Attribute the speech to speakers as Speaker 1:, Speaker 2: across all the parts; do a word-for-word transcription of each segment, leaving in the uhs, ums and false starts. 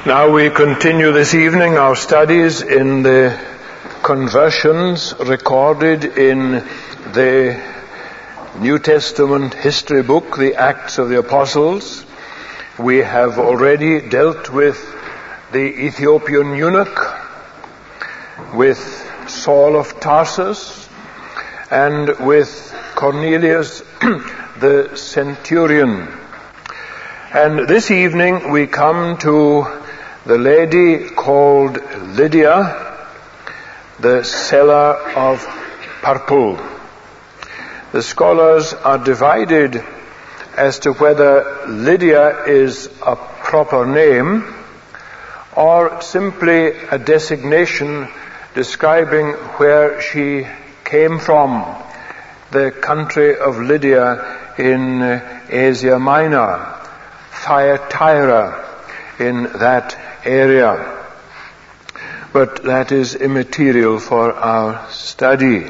Speaker 1: Now we continue this evening our studies in the conversions recorded in the New Testament history book, the Acts of the Apostles. We have already dealt with the Ethiopian eunuch, with Saul of Tarsus, and with Cornelius the centurion. And this evening we come to the lady called Lydia, the seller of purple. The scholars are divided as to whether Lydia is a proper name or simply a designation describing where she came from, the country of Lydia in Asia Minor, Thyatira in that area. But that is immaterial for our study.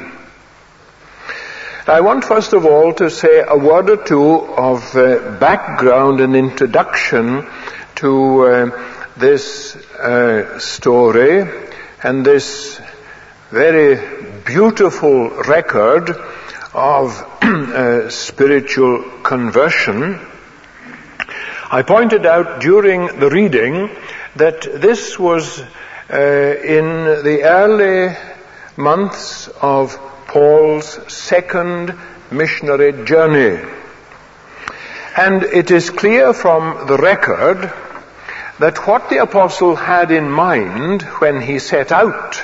Speaker 1: I want first of all to say a word or two of uh, background and introduction to uh, this uh, story and this very beautiful record of uh, spiritual conversion. I pointed out during the reading that this was uh, in the early months of Paul's second missionary journey. And it is clear from the record that what the apostle had in mind when he set out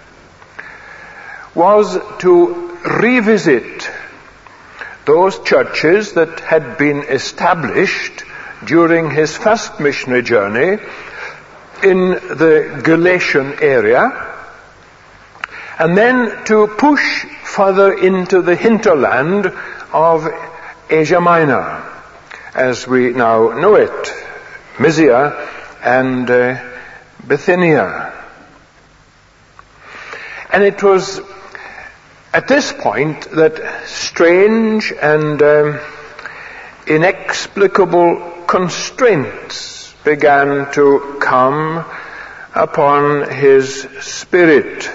Speaker 1: was to revisit those churches that had been established during his first missionary journey in the Galatian area, and then to push further into the hinterland of Asia Minor, as we now know it, Mysia and uh, Bithynia. And it was at this point that strange and um, inexplicable constraints began to come upon his spirit.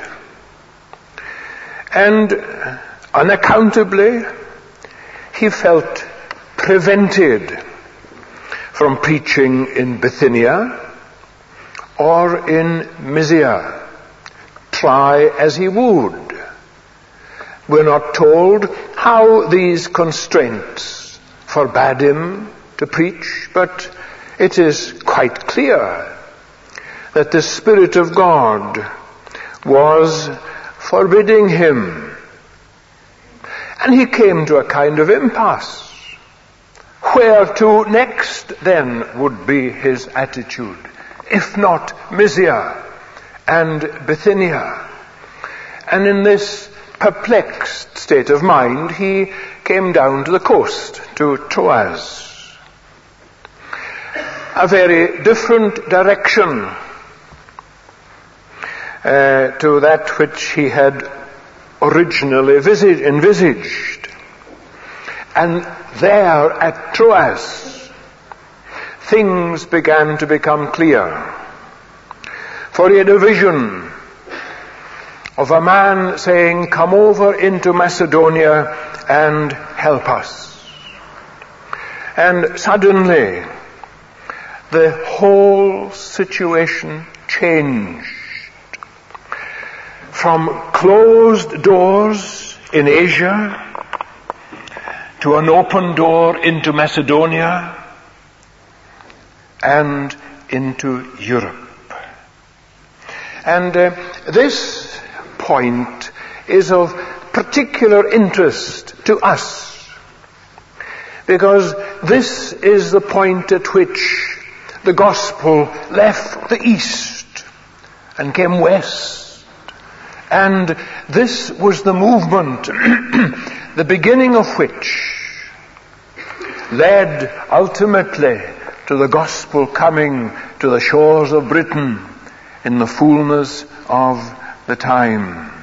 Speaker 1: And unaccountably, he felt prevented from preaching in Bithynia or in Mysia, try as he would. We're not told how these constraints forbade him to preach, but it is quite clear that the Spirit of God was forbidding him. And he came to a kind of impasse. Where to next then would be his attitude, if not Mysia and Bithynia? And in this perplexed state of mind, he came down to the coast, to Troas. A very different direction uh, to that which he had originally visit, envisaged. And there at Troas, things began to become clear. For he had a vision of a man saying, "Come over into Macedonia and help us." And suddenly, the whole situation changed. From closed doors in Asia to an open door into Macedonia and into Europe. And uh, this point is of particular interest to us, because this is the point at which the gospel left the east and came west. And this was the movement, the beginning of which led ultimately to the gospel coming to the shores of Britain in the fullness of the time.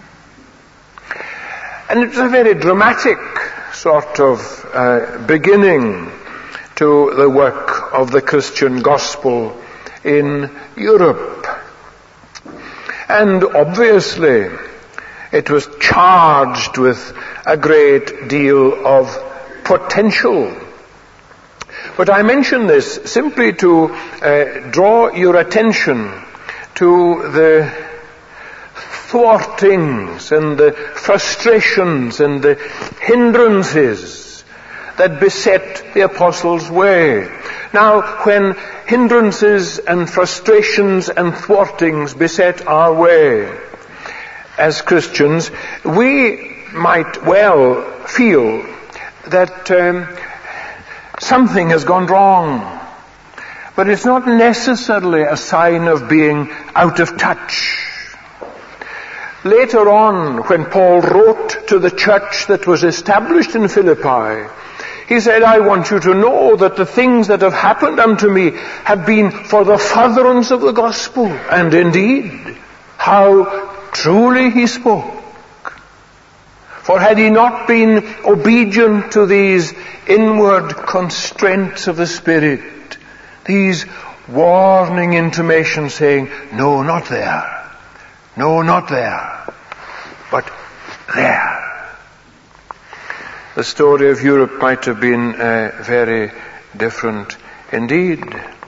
Speaker 1: And it was a very dramatic sort of uh, beginning to the work of the Christian gospel in Europe. And obviously, it was charged with a great deal of potential. But I mention this simply to uh, draw your attention to the thwartings and the frustrations and the hindrances that beset the apostles' way. Now, when hindrances and frustrations and thwartings beset our way as Christians, we might well feel that um, something has gone wrong. But it's not necessarily a sign of being out of touch. Later on, when Paul wrote to the church that was established in Philippi, he said, I want you to know that the things that have happened unto me have been for the furtherance of the gospel. And indeed, how truly he spoke. For had he not been obedient to these inward constraints of the Spirit, these warning intimations saying, no, not there. No, not there, but there. The story of Europe might have been uh, very different indeed.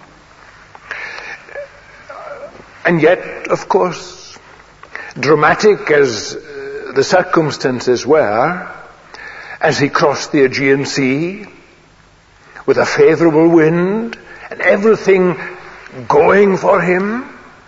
Speaker 1: And yet, of course, dramatic as uh, the circumstances were, as he crossed the Aegean Sea with a favorable wind and everything going for him,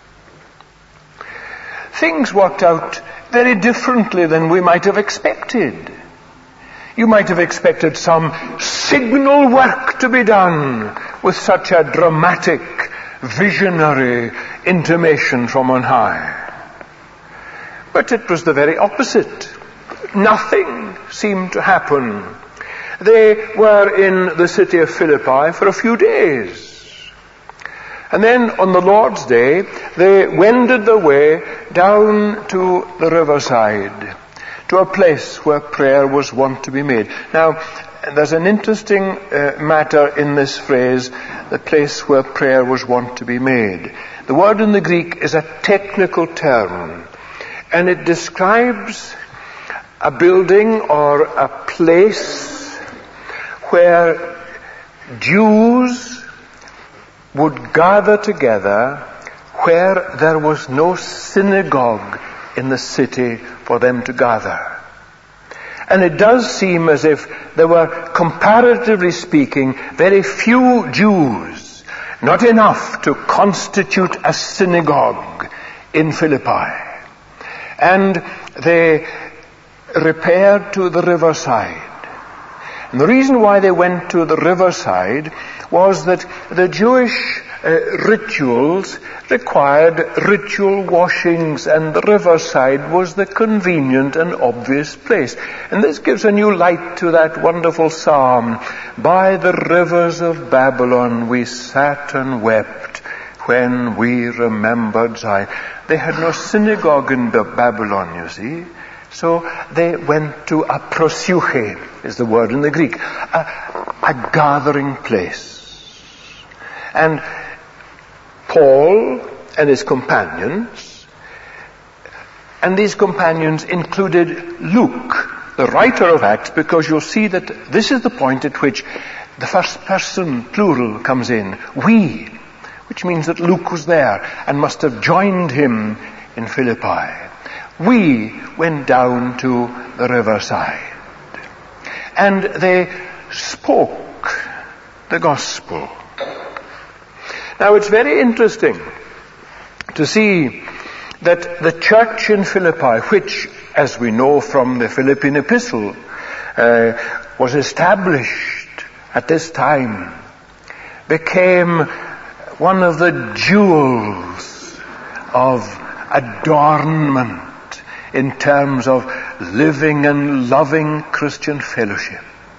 Speaker 1: things worked out very differently than we might have expected. You might have expected some signal work to be done with such a dramatic, visionary intimation from on high. But it was the very opposite. Nothing seemed to happen. They were in the city of Philippi for a few days. And then on the Lord's Day, they wended their way down to the riverside, to a place where prayer was wont to be made. Now, there's an interesting uh, matter in this phrase, the place where prayer was wont to be made. The word in the Greek is a technical term, and it describes a building or a place where Jews would gather together where there was no synagogue in the city for them to gather. And it does seem as if there were, comparatively speaking, very few Jews, not enough to constitute a synagogue in Philippi. And they repaired to the riverside. And the reason why they went to the riverside was that the Jewish uh, rituals required ritual washings, and the riverside was the convenient and obvious place. And this gives a new light to that wonderful psalm. By the rivers of Babylon we sat and wept when we remembered Zion. They had no synagogue in Babylon, you see. So they went to a prosuche, is the word in the Greek, a, a gathering place. And Paul and his companions, and these companions included Luke, the writer of Acts, because you'll see that this is the point at which the first person plural comes in, we, which means that Luke was there and must have joined him in Philippi. We went down to the riverside, and they spoke the gospel. Now it's very interesting to see that the church in Philippi, which, as we know from the Philippian epistle, uh, was established at this time, became one of the jewels of adornment in terms of living and loving Christian fellowship.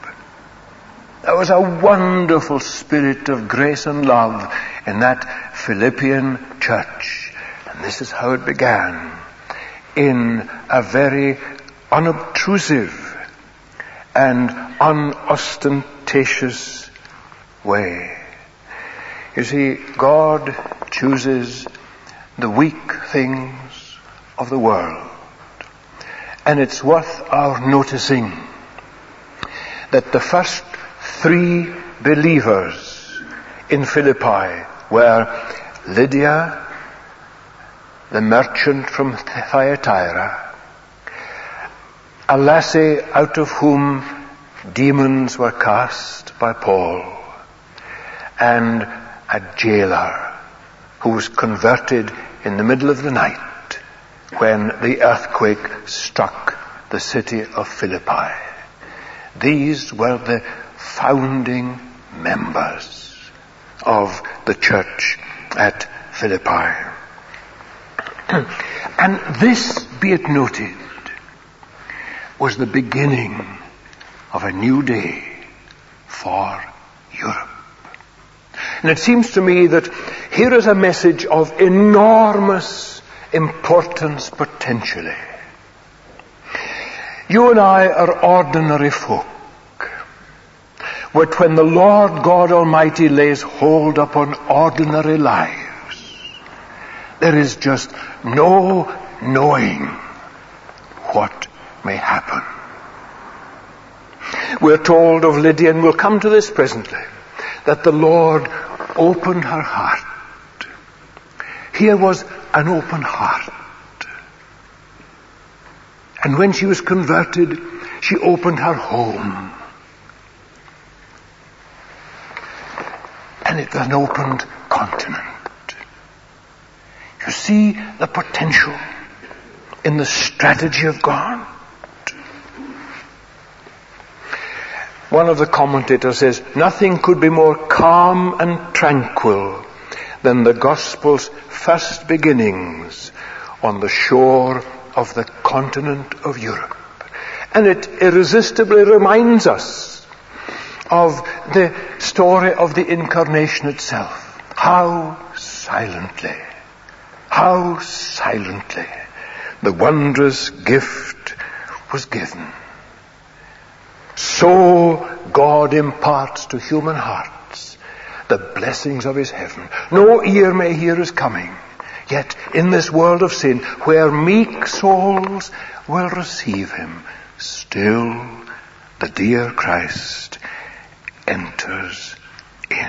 Speaker 1: There was a wonderful spirit of grace and love in that Philippian church. And this is how it began, in a very unobtrusive and unostentatious way. You see, God chooses the weak things of the world. And it's worth our noticing that the first three believers in Philippi were Lydia, the merchant from Thyatira, a lassie out of whom demons were cast by Paul, and a jailer who was converted in the middle of the night when the earthquake struck the city of Philippi. These were the founding members of the church at Philippi. And this, be it noted, was the beginning of a new day for Europe. And it seems to me that here is a message of enormous importance potentially. You and I are ordinary folk. But when the Lord God Almighty lays hold upon ordinary lives, there is just no knowing what may happen. We're told of Lydia, and we'll come to this presently, that the Lord opened her heart. Here was an open heart. And when she was converted, she opened her home. And it was an opened continent. You see the potential in the strategy of God. One of the commentators says, nothing could be more calm and tranquil than the gospel's first beginnings on the shore of the continent of Europe. And it irresistibly reminds us of the story of the incarnation itself. How silently, how silently the wondrous gift was given. So God imparts to human hearts the blessings of his heaven. No ear may hear his coming. Yet in this world of sin, where meek souls will receive him, still the dear Christ enters in.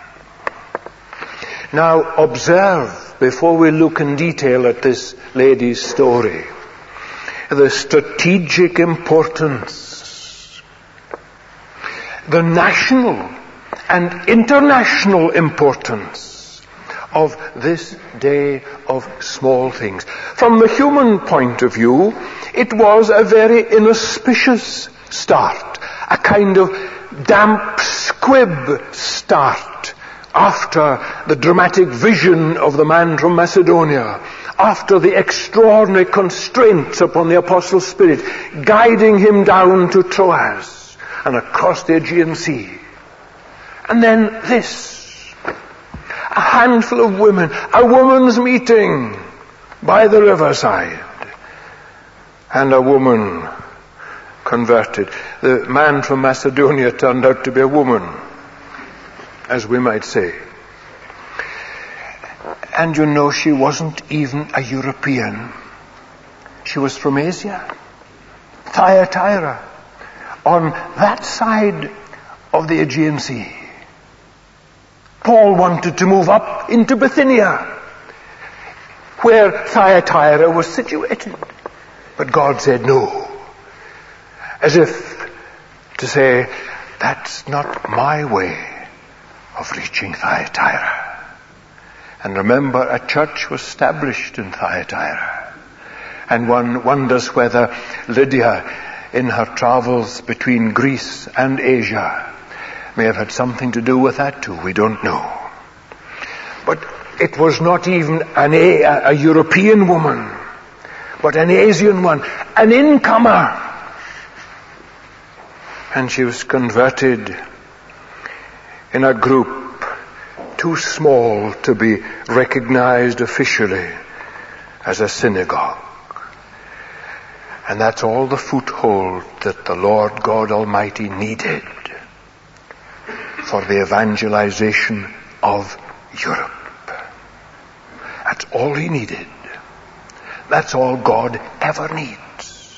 Speaker 1: Now observe, before we look in detail at this lady's story, the strategic importance, the national and international importance of this day of small things. From the human point of view, it was a very inauspicious start, a kind of damp squib start after the dramatic vision of the man from Macedonia, after the extraordinary constraints upon the Apostle's Spirit, guiding him down to Troas and across the Aegean Sea. And then this, a handful of women, a woman's meeting by the riverside, and a woman converted. The man from Macedonia turned out to be a woman, as we might say. And you know, she wasn't even a European. She was from Asia, Thyatira, on that side of the Aegean Sea. Paul wanted to move up into Bithynia, where Thyatira was situated. But God said no. As if to say, that's not my way of reaching Thyatira. And remember, a church was established in Thyatira. And one wonders whether Lydia, in her travels between Greece and Asia, may have had something to do with that too. We don't know. But it was not even an a, a European woman, but an Asian one, an incomer. And she was converted in a group too small to be recognized officially as a synagogue. And that's all the foothold that the Lord God Almighty needed for the evangelization of Europe. That's all he needed. That's all God ever needs.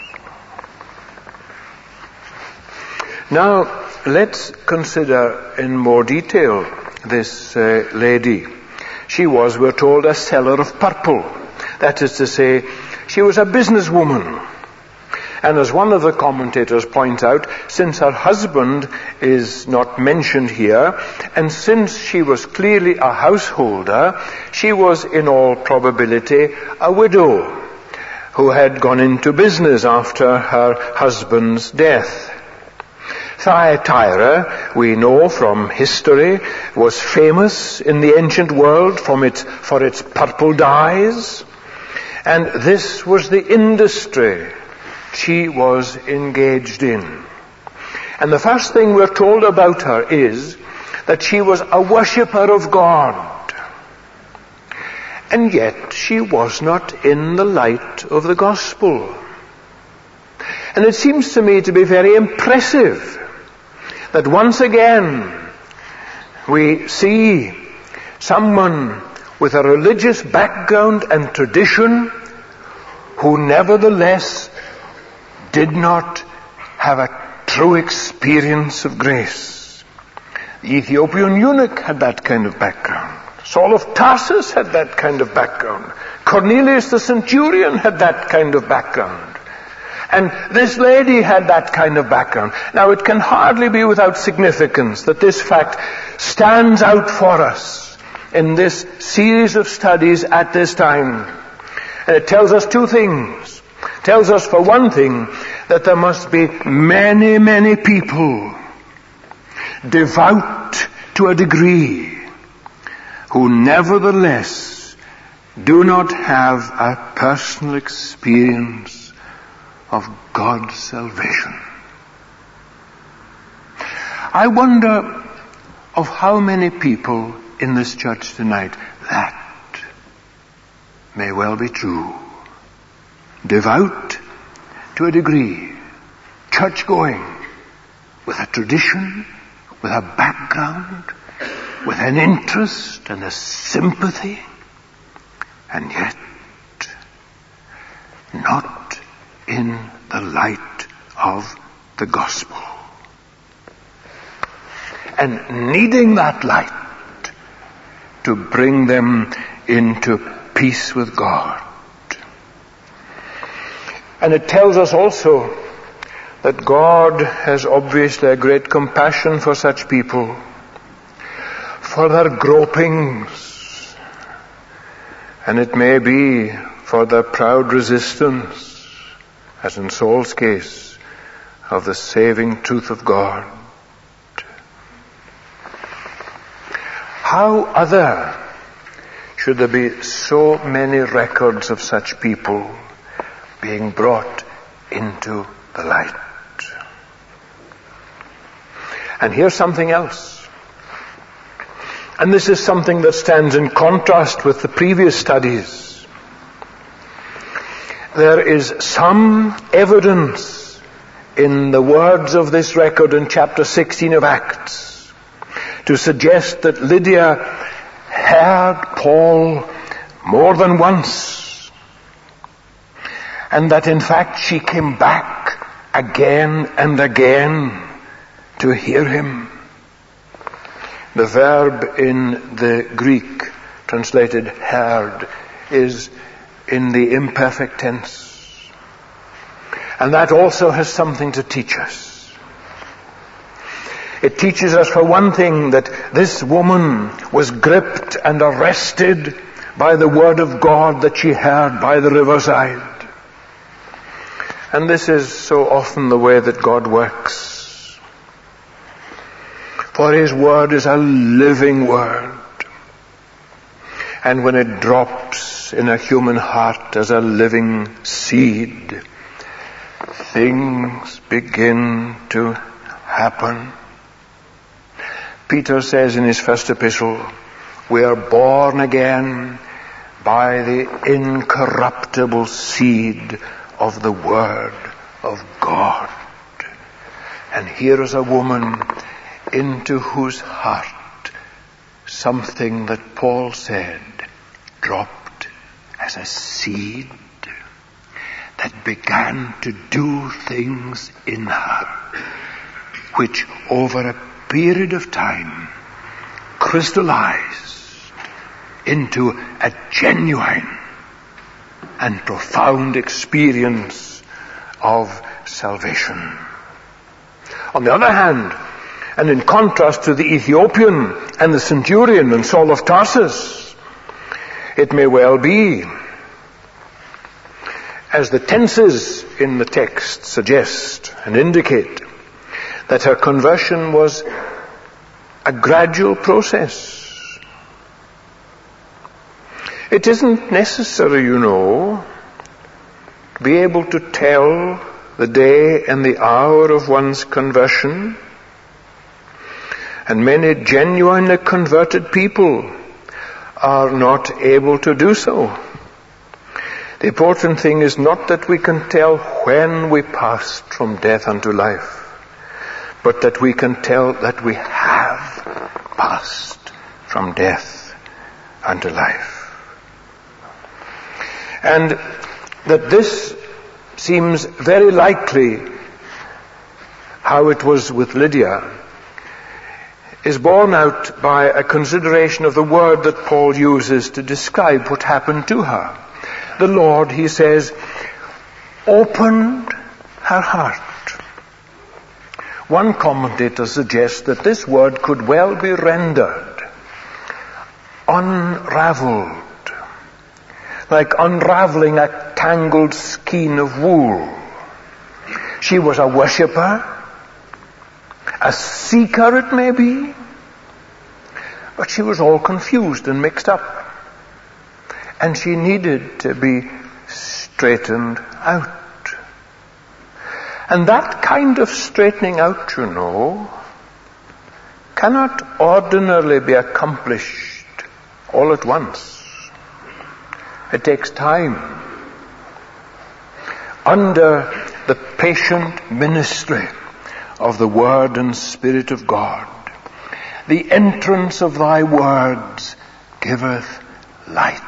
Speaker 1: Now, let's consider in more detail this uh, lady. She was, we're told, a seller of purple. That is to say, she was a businesswoman. And as one of the commentators points out, since her husband is not mentioned here, and since she was clearly a householder, she was in all probability a widow who had gone into business after her husband's death. Thyatira, we know from history, was famous in the ancient world from its, for its purple dyes, and this was the industry she was engaged in. And the first thing we're told about her is that she was a worshipper of God. And yet she was not in the light of the gospel. And it seems to me to be very impressive that once again we see someone with a religious background and tradition who nevertheless did not have a true experience of grace. The Ethiopian eunuch had that kind of background. Saul of Tarsus had that kind of background. Cornelius the centurion had that kind of background. And this lady had that kind of background. Now, it can hardly be without significance that this fact stands out for us in this series of studies at this time. And it tells us two things. It tells us, for one thing, that there must be many, many people devout to a degree who nevertheless do not have a personal experience of God's salvation. I wonder of how many people in this church tonight that may well be true. Devout to a degree, church-going, with a tradition, with a background, with an interest and a sympathy, and yet not in the light of the gospel. And needing that light to bring them into peace with God. And it tells us also that God has obviously a great compassion for such people, for their gropings, and it may be for their proud resistance, as in Saul's case, of the saving truth of God. How other should there be so many records of such people being brought into the light? And here's something else. And this is something that stands in contrast with the previous studies. There is some evidence in the words of this record in chapter sixteen of Acts to suggest that Lydia heard Paul more than once, and that in fact she came back again and again to hear him. The verb in the Greek translated heard is in the imperfect tense. And that also has something to teach us. It teaches us, for one thing, that this woman was gripped and arrested by the word of God that she heard by the riverside. And this is so often the way that God works. For His word is a living word. And when it drops in a human heart as a living seed, things begin to happen. Peter says in his first epistle, we are born again by the incorruptible seed of the Word of God. And here is a woman into whose heart something that Paul said dropped as a seed that began to do things in her, which over a period of time crystallized into a genuine and profound experience of salvation. On the other hand, and in contrast to the Ethiopian and the centurion and Saul of Tarsus, it may well be, as the tenses in the text suggest and indicate, that her conversion was a gradual process. It isn't necessary, you know, to be able to tell the day and the hour of one's conversion. And many genuinely converted people are not able to do so. The important thing is not that we can tell when we passed from death unto life, but that we can tell that we have passed from death unto life. And that this seems very likely how it was with Lydia is borne out by a consideration of the word that Paul uses to describe what happened to her. The Lord, he says, opened her heart. One commentator suggests that this word could well be rendered unraveled, like unraveling a tangled skein of wool. She was a worshipper, a seeker it may be, but she was all confused and mixed up. And she needed to be straightened out. And that kind of straightening out, you know, cannot ordinarily be accomplished all at once. It takes time. Under the patient ministry of the Word and Spirit of God, the entrance of thy words giveth light,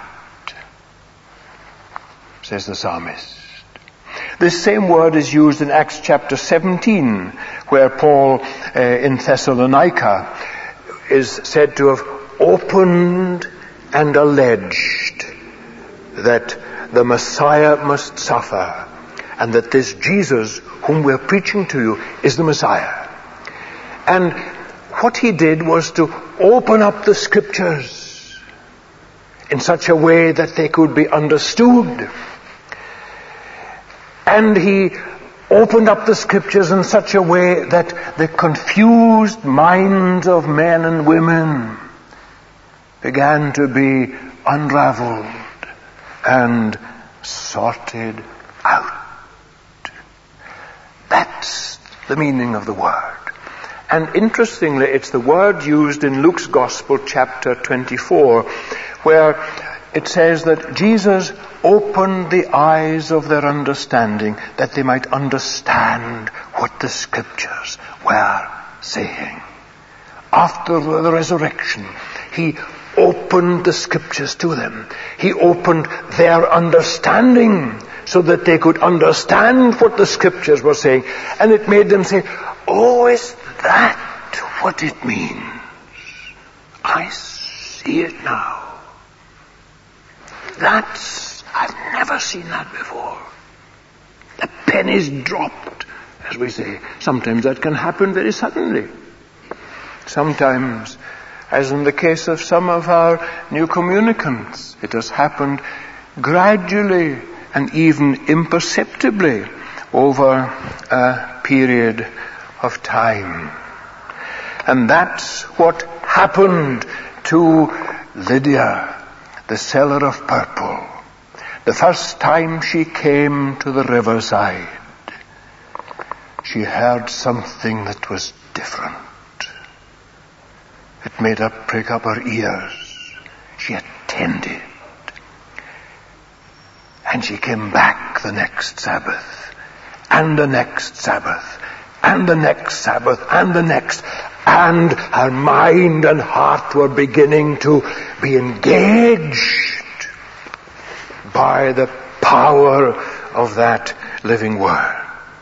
Speaker 1: says the psalmist. This same word is used in Acts chapter seventeen, where Paul uh, in Thessalonica is said to have opened and alleged that the Messiah must suffer, and that this Jesus whom we're preaching to you is the Messiah. And what he did was to open up the scriptures in such a way that they could be understood. And he opened up the scriptures in such a way that the confused minds of men and women began to be unraveled and sorted out. That's the meaning of the word. And interestingly, it's the word used in Luke's Gospel, chapter twenty-four, where it says that Jesus opened the eyes of their understanding, that they might understand what the scriptures were saying. After the resurrection, he opened the scriptures to them. He opened their understanding so that they could understand what the scriptures were saying. And it made them say, oh, is that what it means? I see it now. That's, I've never seen that before. The penny's dropped, as we say. Sometimes that can happen very suddenly. Sometimes, as in the case of some of our new communicants, it has happened gradually and even imperceptibly over a period of time. And that's what happened to Lydia, the seller of purple. The first time she came to the riverside, she heard something that was different. It made her prick up her ears. She attended. And she came back the next Sabbath, and the next Sabbath, and the next Sabbath, and the next, and her mind and heart were beginning to be engaged by the power of that living word.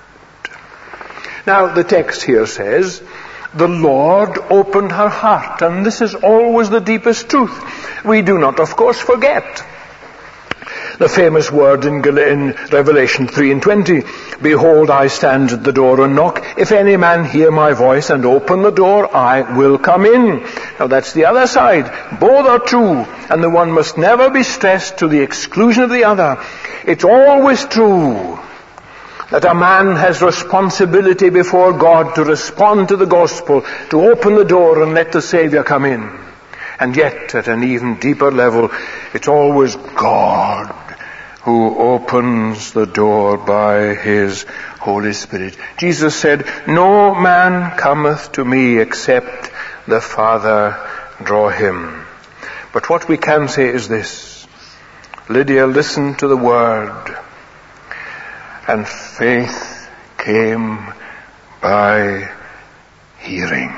Speaker 1: Now, the text here says, the Lord opened her heart, and this is always the deepest truth. We do not, of course, forget the famous word in, in Revelation three and twenty, behold, I stand at the door and knock. If any man hear my voice and open the door, I will come in. Now that's the other side. Both are true, and the one must never be stressed to the exclusion of the other. It's always true that a man has responsibility before God to respond to the gospel, to open the door and let the Savior come in. And yet, at an even deeper level, it's always God who opens the door by His Holy Spirit. Jesus said, no man cometh to me except the Father draw him. But what we can say is this: Lydia listened to the word, and faith came by hearing.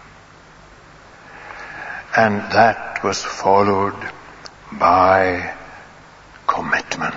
Speaker 1: And that was followed by commitment.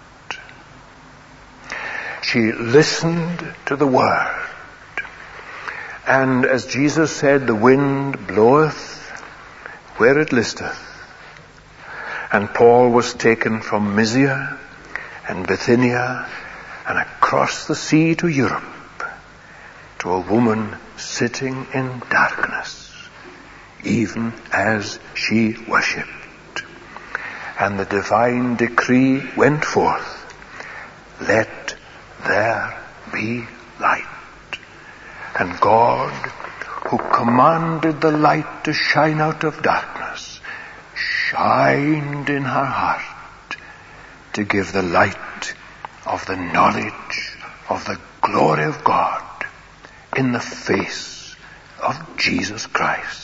Speaker 1: She listened to the word. And as Jesus said, the wind bloweth where it listeth. And Paul was taken from Mysia and Bithynia and across the sea to Europe, to a woman sitting in darkness, even as she worshipped. And the divine decree went forth, let there be light. And God, who commanded the light to shine out of darkness, shined in her heart to give the light of the knowledge of the glory of God in the face of Jesus Christ.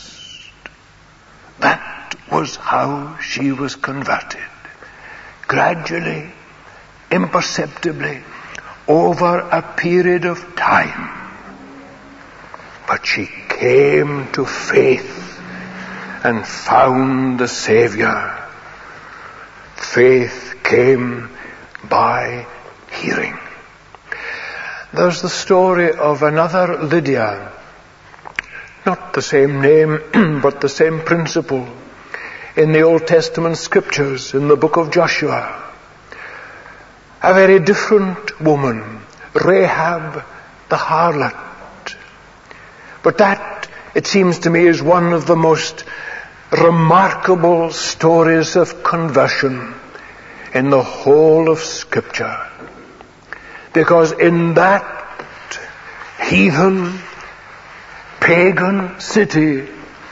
Speaker 1: That was how she was converted. Gradually, imperceptibly, over a period of time. But she came to faith and found the Savior. Faith came by hearing. There's the story of another Lydia. Not the same name, but the same principle. In the Old Testament scriptures, in the book of Joshua. A very different woman, Rahab the harlot. But that, it seems to me, is one of the most remarkable stories of conversion in the whole of Scripture. Because in that heathen, pagan city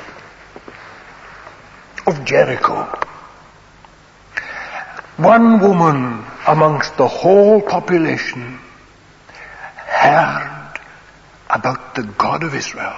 Speaker 1: of Jericho, one woman amongst the whole population heard about the God of Israel.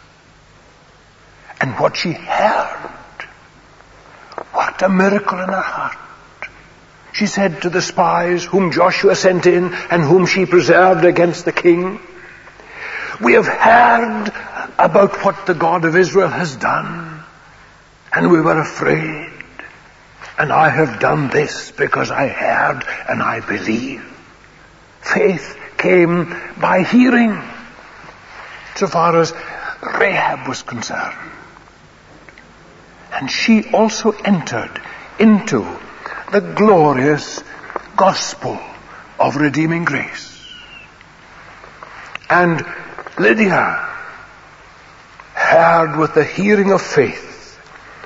Speaker 1: And what she heard worked a miracle in her heart. She said to the spies whom Joshua sent in and whom she preserved against the king, we have heard about what the God of Israel has done, and we were afraid. And I have done this because I heard and I believe. Faith came by hearing, so far as Rahab was concerned. And she also entered into the glorious gospel of redeeming grace. And Lydia heard with the hearing of faith,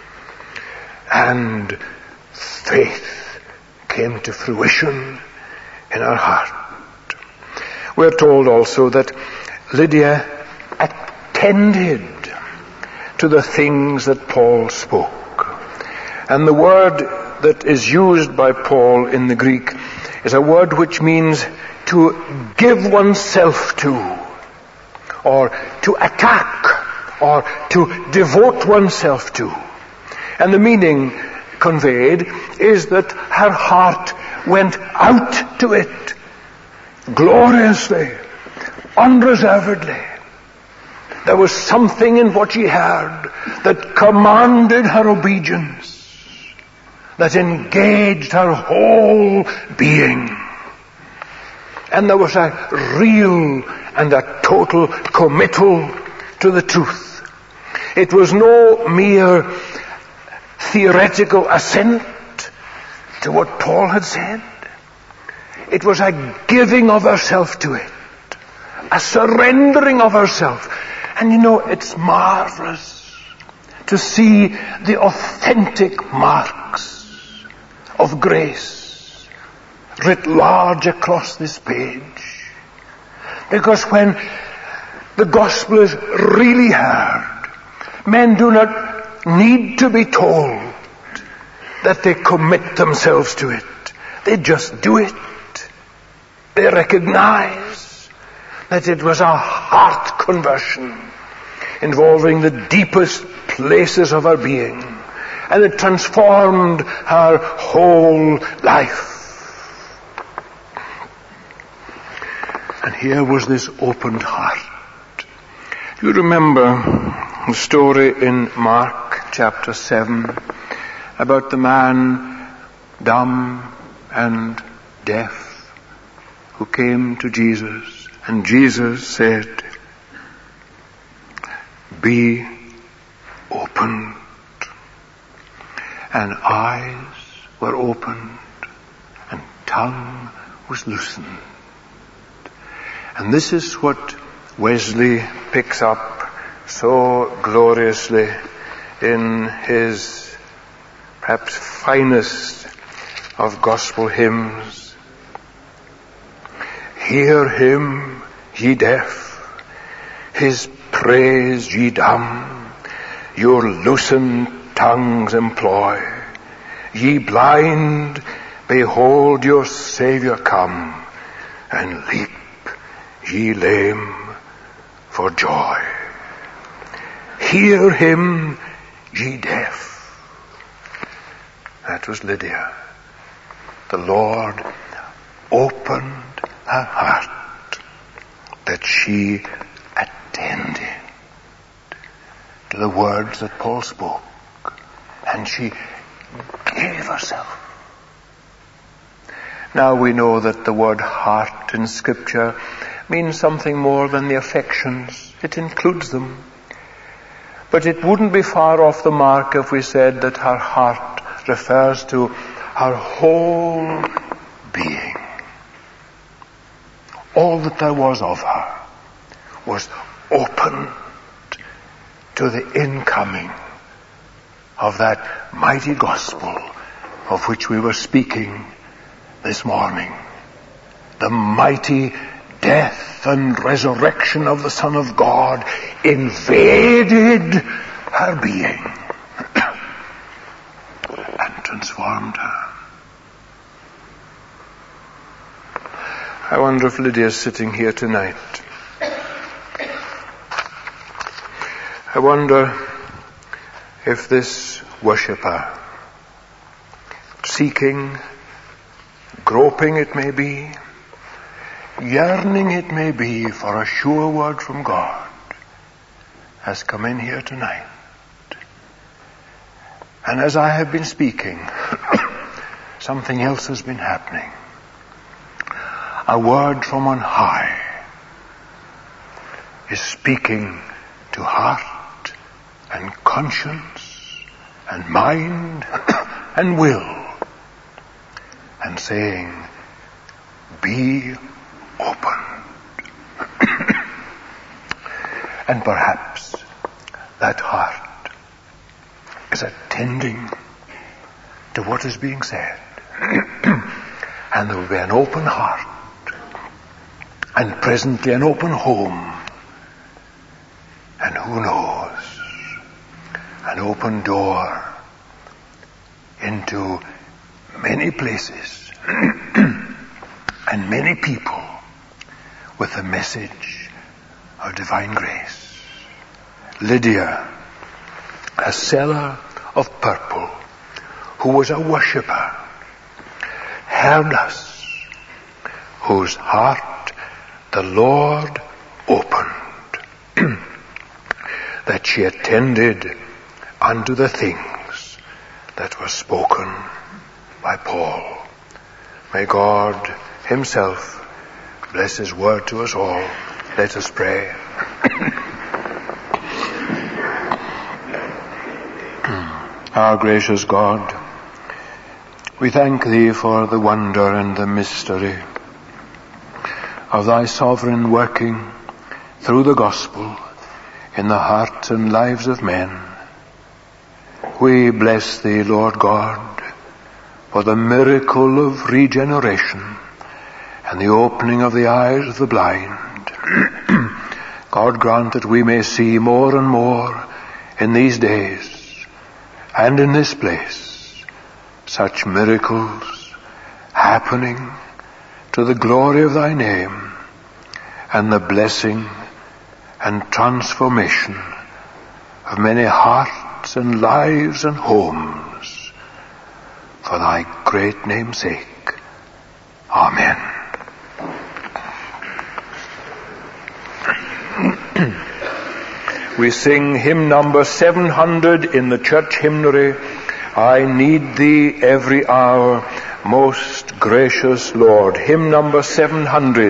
Speaker 1: and faith came to fruition in her heart. We're told also that Lydia attended to the things that Paul spoke. And the word that is used by Paul in the Greek is a word which means to give oneself to, or to attack, or to devote oneself to. And the meaning conveyed is that her heart went out to it gloriously, unreservedly. There was something in what she heard that commanded her obedience, that engaged her whole being. And there was a real and a total committal to the truth. It was no mere theoretical assent to what Paul had said. It was a giving of herself to it, a surrendering of herself. And you know, it's marvelous to see the authentic marks of grace writ large across this page. Because when the gospel is really heard, men do not need to be told that they commit themselves to it. They just do it. They recognize that it was a heart conversion involving the deepest places of her being, and it transformed her whole life. And here was this opened heart. Do you remember the story in Mark chapter seven about the man dumb and deaf who came to Jesus, and Jesus said, "Be opened." And eyes were opened, and tongue was loosened. And this is what Wesley picks up so gloriously in his perhaps finest of gospel hymns. Hear him, ye deaf, his praise ye dumb, your loosened tongues employ. Ye blind, behold your Saviour come, and leap, ye lame, for joy. Hear him, ye deaf. That was Lydia. The Lord opened her heart that she attended to the words that Paul spoke, and she gave herself. Now we know that the word heart in Scripture means something more than the affections. It includes them. But it wouldn't be far off the mark if we said that her heart refers to her whole being. All that there was of her was opened to the incoming of that mighty gospel of which we were speaking this morning. The mighty death and resurrection of the Son of God invaded her being and transformed her. I wonder if Lydia is sitting here tonight. I wonder if this worshipper, seeking, groping it may be, yearning it may be for a sure word from God, has come in here tonight. And as I have been speaking, something else has been happening. A word from on high is speaking to heart and conscience and mind and will, and saying, be opened. And perhaps that heart is attending to what is being said. And there will be an open heart, and presently an open home, and who knows, an open door into many places and many people with a message of divine grace. Lydia, a seller of purple, who was a worshipper, heard us, whose heart the Lord opened. that she attended unto the things that were spoken by Paul. May God himself bless his word to us all. Let us pray. Our gracious God, we thank thee for the wonder and the mystery of thy sovereign working through the gospel in the hearts and lives of men. We bless thee, Lord God, for the miracle of regeneration and the opening of the eyes of the blind. God grant that we may see more and more in these days and in this place such miracles happening to the glory of thy name and the blessing and transformation of many hearts and lives and homes for thy great name's sake. Amen. We sing hymn number seven hundred in the church hymnary, I Need Thee Every Hour, Most Gracious Lord. Hymn number seven hundred.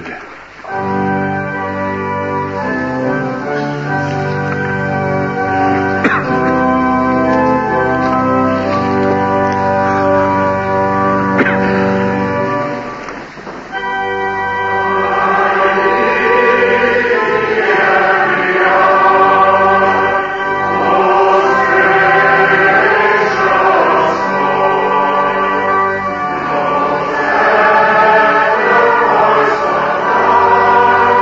Speaker 2: Lord.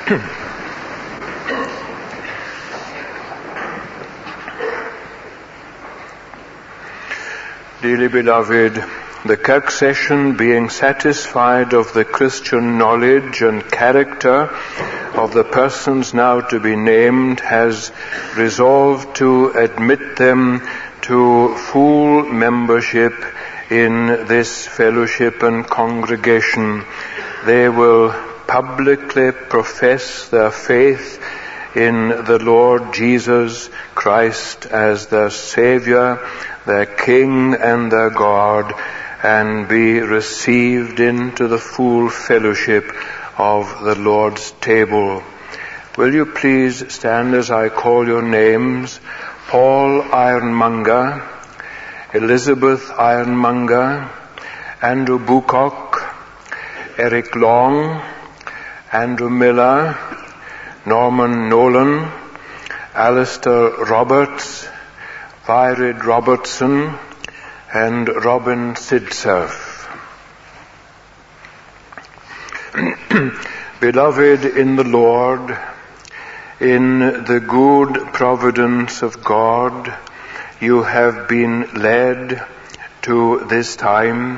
Speaker 1: Dearly beloved, the Kirk Session, being satisfied of the Christian knowledge and character of the persons now to be named, has resolved to admit them to full membership in this fellowship and congregation. They will publicly profess their faith in the Lord Jesus Christ as their Savior, their King and their God, and be received into the full fellowship of the Lord's table. Will you please stand as I call your names? Paul Ironmonger, Elizabeth Ironmonger, Andrew Bucock, Eric Long, Andrew Miller, Norman Nolan, Alistair Roberts, Virid Robertson, and Robin Sidsurf. Beloved in the Lord, in the good providence of God, you have been led to this time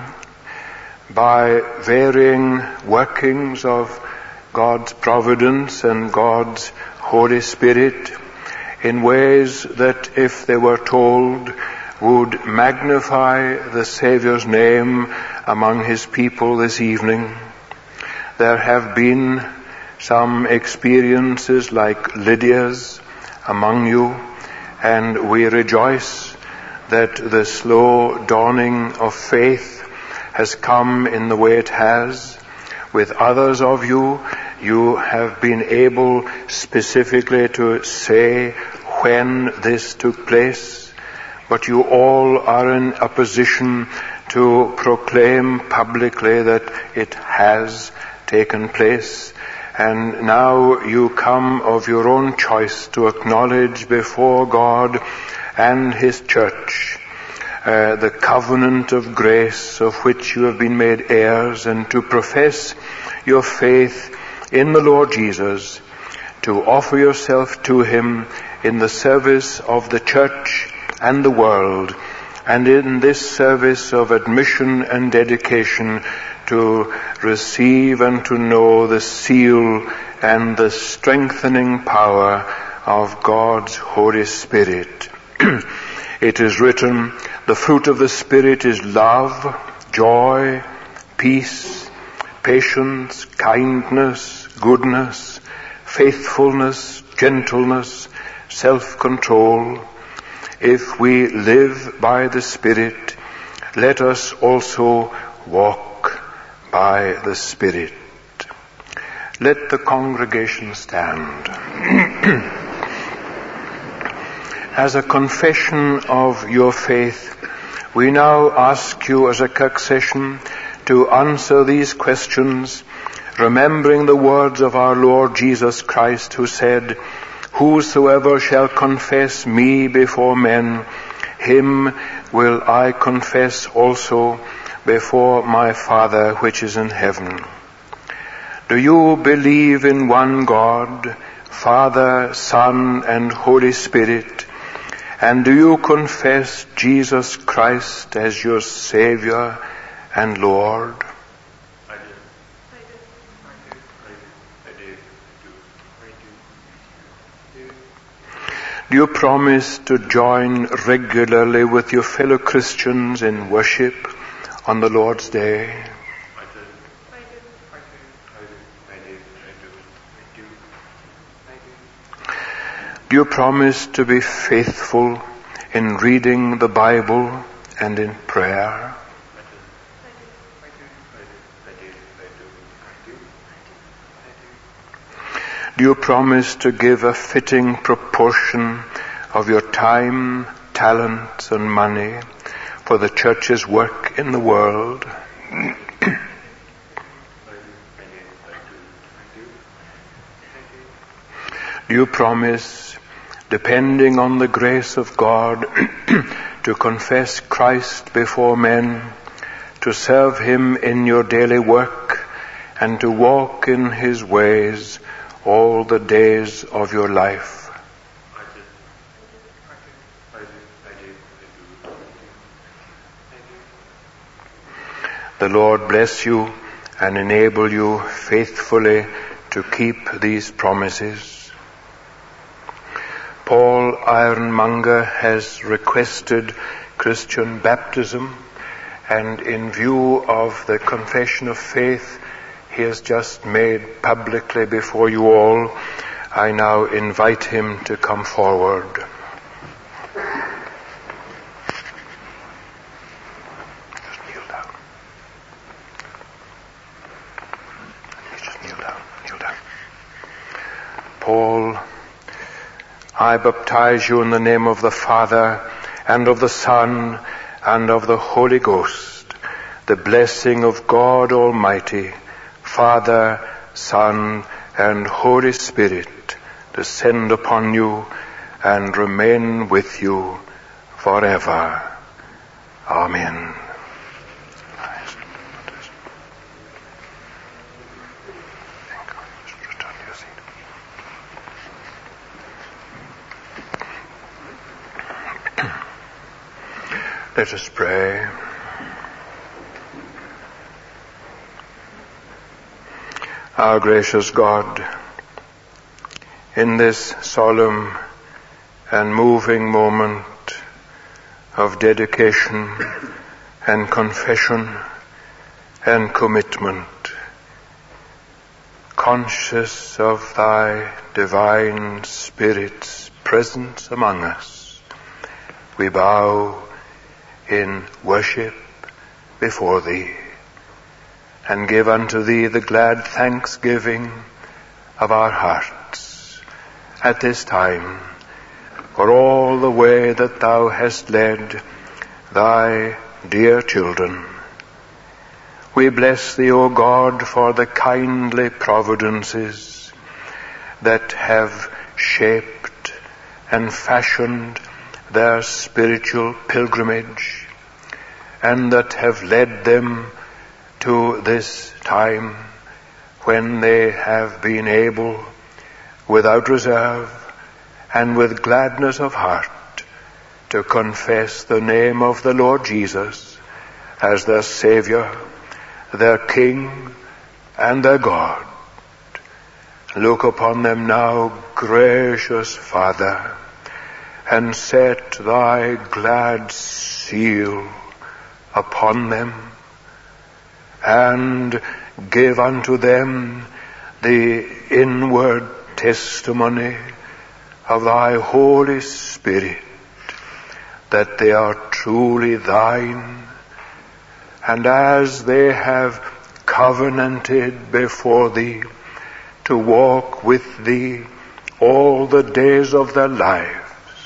Speaker 1: by varying workings of God's providence and God's Holy Spirit in ways that, if they were told, would magnify the Saviour's name among His people this evening. There have been some experiences like Lydia's among you, and we rejoice that the slow dawning of faith has come in the way it has. With others of you, you have been able specifically to say when this took place, but you all are in a position to proclaim publicly that it has taken place. And now you come of your own choice to acknowledge before God and His church uh, the covenant of grace of which you have been made heirs, and to profess your faith in the Lord Jesus, to offer yourself to Him in the service of the church and the world, and in this service of admission and dedication to receive and to know the seal and the strengthening power of God's Holy Spirit. It is written, the fruit of the Spirit is love, joy, peace, patience, kindness, goodness, faithfulness, gentleness, self-control. If we live by the Spirit, let us also walk by the Spirit. Let the congregation stand. As a confession of your faith, we now ask you as a Kirk Session to answer these questions, remembering the words of our Lord Jesus Christ, who said, whosoever shall confess me before men, him will I confess also before my Father which is in heaven. Do you believe in one God, Father, Son, and Holy Spirit? And do you confess Jesus Christ as your Savior and Lord?
Speaker 2: I do. I do. I do. I do. I do.
Speaker 1: Do you promise to join regularly with your fellow Christians in worship on the Lord's Day?
Speaker 2: I do. I do. I do. I do. I do. I do.
Speaker 1: Do you promise to be faithful in reading the Bible and in prayer? Do you promise to give a fitting proportion of your time, talents, and money for the church's work in the world? Do you promise, depending on the grace of God, to confess Christ before men, to serve Him in your daily work, and to walk in His ways all the days of your life.
Speaker 2: I did. I did. I did. I do. I do.
Speaker 1: The Lord bless you and enable you faithfully to keep these promises. Paul Ironmonger has requested Christian baptism, and in view of the confession of faith he has just made publicly before you all, I now invite him to come forward. Just kneel down. Please just kneel down. Kneel down. Paul, I baptize you in the name of the Father, and of the Son, and of the Holy Ghost. The blessing of God Almighty, Father, Son, and Holy Spirit, descend upon you and remain with you forever. Amen. Let us pray. Our gracious God, in this solemn and moving moment of dedication and confession and commitment, conscious of thy divine Spirit's presence among us, we bow in worship before thee, and give unto thee the glad thanksgiving of our hearts at this time for all the way that thou hast led thy dear children. We bless thee, O God, for the kindly providences that have shaped and fashioned their spiritual pilgrimage, and that have led them to this time when they have been able, without reserve and with gladness of heart, to confess the name of the Lord Jesus as their Savior, their King, and their God. Look upon them now, gracious Father, and set thy glad seal upon them, and give unto them the inward testimony of thy Holy Spirit, that they are truly thine, and as they have covenanted before thee to walk with thee all the days of their lives,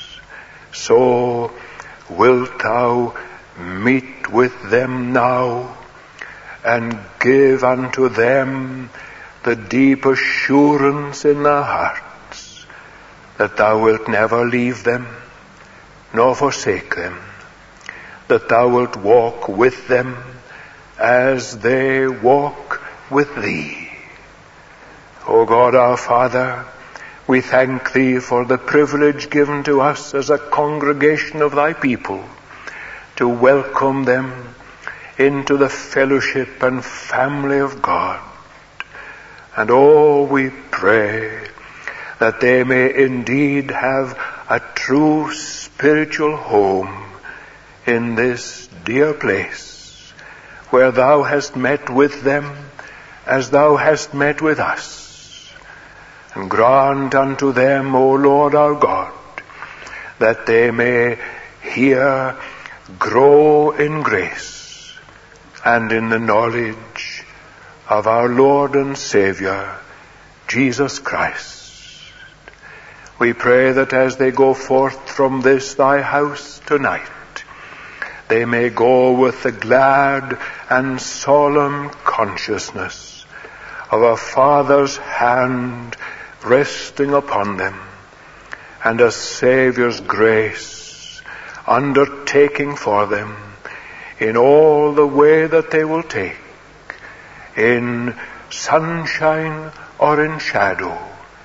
Speaker 1: so wilt thou meet with them now, and give unto them the deep assurance in their hearts that thou wilt never leave them nor forsake them, that thou wilt walk with them as they walk with thee. O God our Father, we thank thee for the privilege given to us as a congregation of thy people to welcome them into the fellowship and family of God. And oh, we pray that they may indeed have a true spiritual home in this dear place where thou hast met with them as thou hast met with us. And grant unto them, O Lord our God, that they may here grow in grace and in the knowledge of our Lord and Savior, Jesus Christ. We pray that as they go forth from this thy house tonight, they may go with the glad and solemn consciousness of a Father's hand resting upon them, and a Saviour's grace undertaking for them in all the way that they will take, in sunshine or in shadow,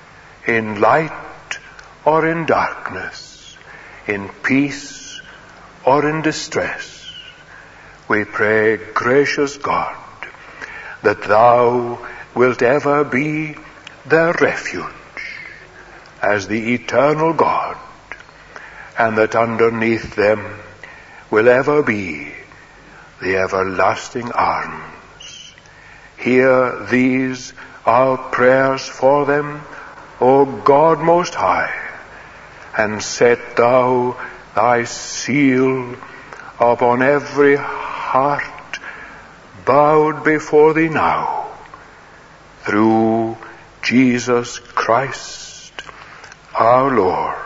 Speaker 1: in light or in darkness, in peace or in distress. We pray, gracious God, that thou wilt ever be their refuge as the eternal God, and that underneath them will ever be the everlasting arms. Hear these our prayers for them, O God Most High, and set thou thy seal upon every heart bowed before thee now, through Jesus Christ our Lord.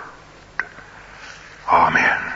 Speaker 1: Amen.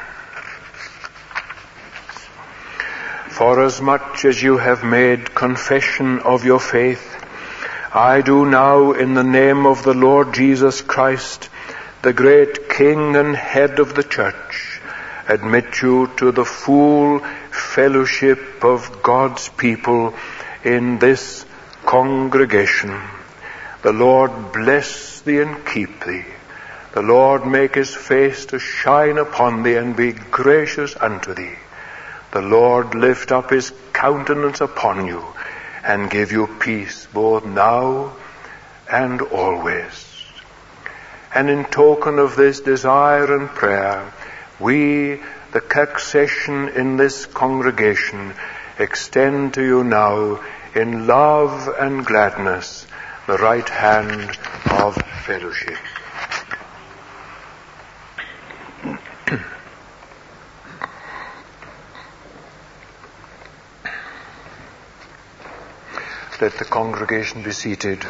Speaker 1: Forasmuch as you have made confession of your faith, I do now, in the name of the Lord Jesus Christ, the great King and Head of the Church, admit you to the full fellowship of God's people in this congregation. The Lord bless thee and keep thee. The Lord make his face to shine upon thee and be gracious unto thee. The Lord lift up his countenance upon you and give you peace both now and always. And in token of this desire and prayer, we, the Kirk session in this congregation, extend to you now in love and gladness the right hand of fellowship. Let the congregation be seated.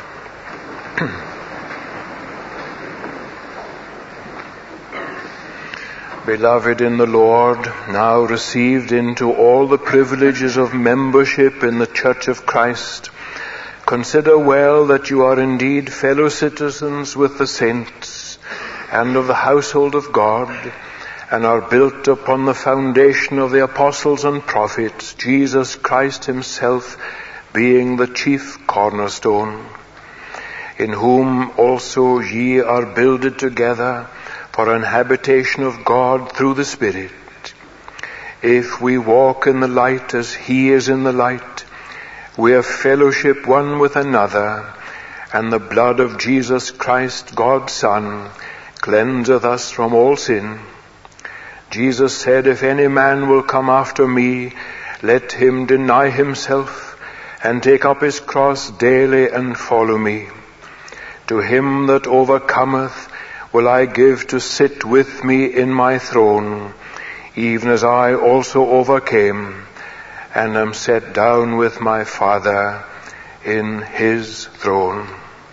Speaker 1: Beloved in the Lord, now received into all the privileges of membership in the Church of Christ, consider well that you are indeed fellow citizens with the saints and of the household of God, and are built upon the foundation of the apostles and prophets, Jesus Christ himself being the chief cornerstone, in whom also ye are builded together for an habitation of God through the Spirit. If we walk in the light as he is in the light, we have fellowship one with another, and the blood of Jesus Christ, God's Son, cleanseth us from all sin. Jesus said, if any man will come after me, let him deny himself, and take up his cross daily and follow me. To him that overcometh will I give to sit with me in my throne, even as I also overcame, and am set down with my Father in his throne.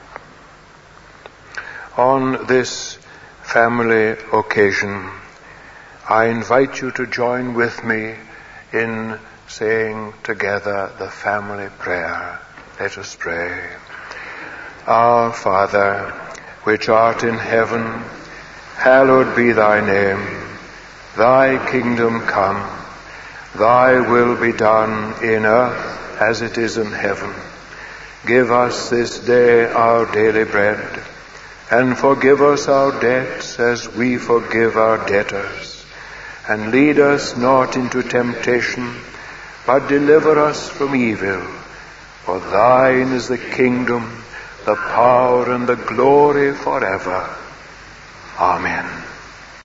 Speaker 1: On this family occasion, I invite you to join with me in saying together the family prayer. Let us pray. Our Father, which art in heaven, hallowed be thy name. Thy kingdom come. Thy will be done in earth as it is in heaven. Give us this day our daily bread, and forgive us our debts as we forgive our debtors. And lead us not into temptation, but deliver us from evil. For thine is the kingdom, the power, and the glory forever. Amen.